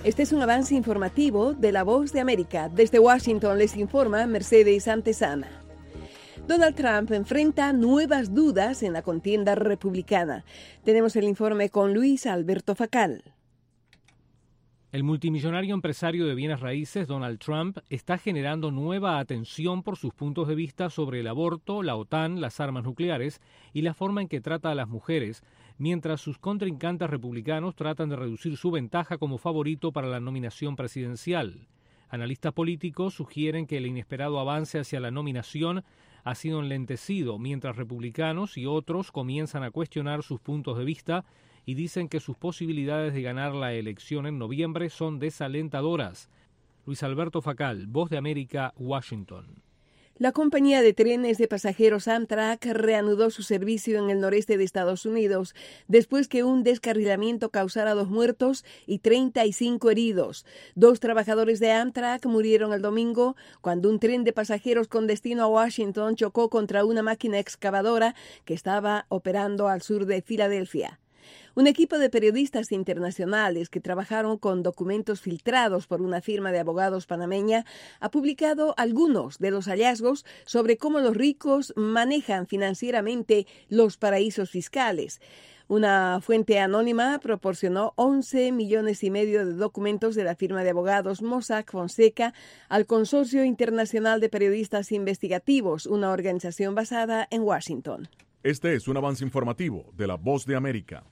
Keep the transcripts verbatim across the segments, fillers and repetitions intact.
Este es un avance informativo de La Voz de América. Desde Washington les informa Mercedes Antezana. Donald Trump enfrenta nuevas dudas en la contienda republicana. Tenemos el informe con Luis Alberto Facal. El multimillonario empresario de bienes raíces Donald Trump está generando nueva atención por sus puntos de vista sobre el aborto, la OTAN, las armas nucleares y la forma en que trata a las mujeres, mientras sus contrincantes republicanos tratan de reducir su ventaja como favorito para la nominación presidencial. Analistas políticos sugieren que el inesperado avance hacia la nominación ha sido enlentecido, mientras republicanos y otros comienzan a cuestionar sus puntos de vista y dicen que sus posibilidades de ganar la elección en noviembre son desalentadoras. Luis Alberto Facal, Voz de América, Washington. La compañía de trenes de pasajeros Amtrak reanudó su servicio en el noreste de Estados Unidos después que un descarrilamiento causara dos muertos y treinta y cinco heridos. Dos trabajadores de Amtrak murieron el domingo cuando un tren de pasajeros con destino a Washington chocó contra una máquina excavadora que estaba operando al sur de Filadelfia. Un equipo de periodistas internacionales que trabajaron con documentos filtrados por una firma de abogados panameña ha publicado algunos de los hallazgos sobre cómo los ricos manejan financieramente los paraísos fiscales. Una fuente anónima proporcionó once millones y medio de documentos de la firma de abogados Mossack Fonseca al Consorcio Internacional de Periodistas Investigativos, una organización basada en Washington. Este es un avance informativo de La Voz de América.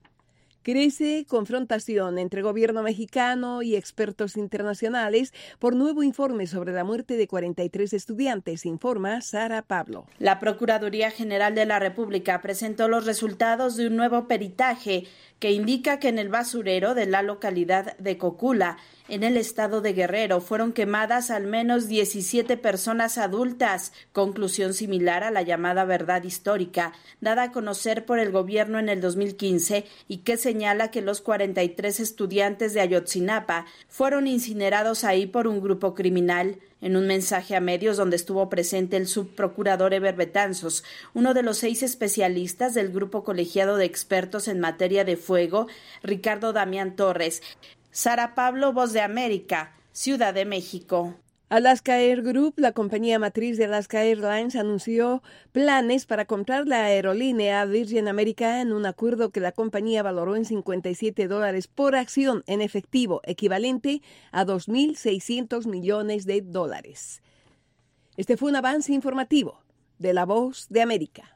Crece confrontación entre gobierno mexicano y expertos internacionales por nuevo informe sobre la muerte de cuarenta y tres estudiantes, informa Sara Pablo. La Procuraduría General de la República presentó los resultados de un nuevo peritaje que indica que en el basurero de la localidad de Cocula, en el estado de Guerrero, fueron quemadas al menos diecisiete personas adultas, conclusión similar a la llamada verdad histórica, dada a conocer por el gobierno en el dos mil quince y que señala que los cuarenta y tres estudiantes de Ayotzinapa fueron incinerados ahí por un grupo criminal. En un mensaje a medios donde estuvo presente el subprocurador Eber Betanzos, uno de los seis especialistas del grupo colegiado de expertos en materia de fuego, Ricardo Damián Torres. Sara Pablo, Voz de América, Ciudad de México. Alaska Air Group, la compañía matriz de Alaska Airlines, anunció planes para comprar la aerolínea Virgin America en un acuerdo que la compañía valoró en cincuenta y siete dólares por acción en efectivo, equivalente a dos mil seiscientos millones de dólares. Este fue un avance informativo de La Voz de América.